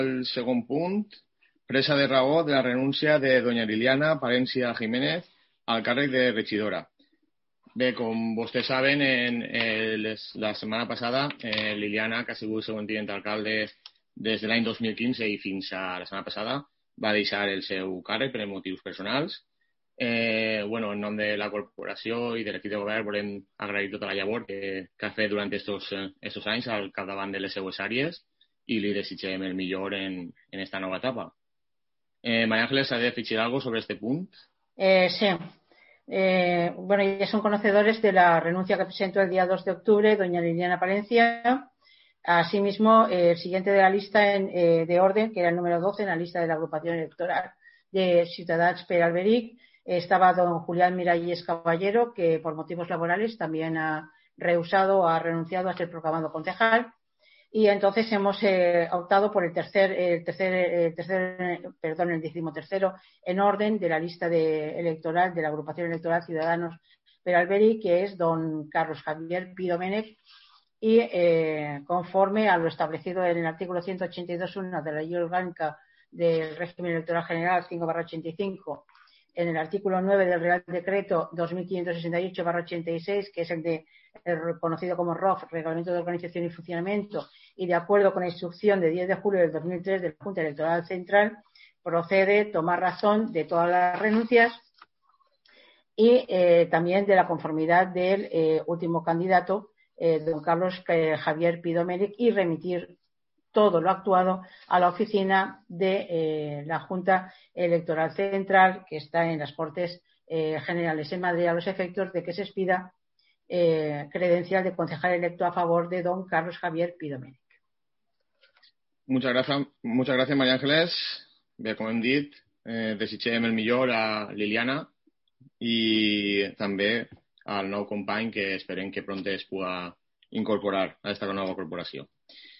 El segon punt, presa de raó de la renúncia de doña Liliana Palencia Jiménez al càrrec de regidora. Bé, com vostès saben, la setmana passada, Liliana, que ha sigut segon tinent d'alcalde des de l'any 2015 i fins a la setmana passada, va deixar el seu càrrec per motius personals. En nom de la corporació i de l'equip de govern volem agrair tota la llavor que ha fet durant estos anys al capdavant de les seues àrees i li desitgem el millor en esta nova etapa. María Ángeles, ¿ha de afegir algo sobre este punto? Sí. Ya son conocedores de la renuncia que presentó el día 2 de octubre doña Liliana Palencia. Asimismo, el siguiente de la lista de orden, que era el número 12 en la lista de la agrupación electoral de Ciutadans per Alberic, estaba don Julián Miralles Caballero, que por motivos laborales también ha renunciado a ser proclamado concejal. Y entonces hemos optado por el 13º en orden de la lista electoral de la agrupación electoral Ciudadanos per Alberic, que es don Carlos Javier Pi Domènech, y conforme a lo establecido en el artículo 182.1 de la Ley Orgánica del Régimen Electoral General 5/85, en el artículo 9 del Real Decreto 2568/86, que es el conocido como ROF, Reglamento de Organización y Funcionamiento, y de acuerdo con la instrucción de 10 de julio del 2003 de la Junta Electoral Central, procede tomar razón de todas las renuncias y también de la conformidad del último candidato, don Carlos Javier Pi Domènech, y remitir todo lo actuado a la oficina de la Junta Electoral Central, que está en las Cortes Generales en Madrid, a los efectos de que se expida credencial de concejal electo a favor de don Carlos Javier Pi Domènech. Muchas gracias, María Ángeles. Bé, com hem dit, desitgem el millor a Liliana i també al nou company, que esperem que pront es pugui incorporar a aquesta nova corporació.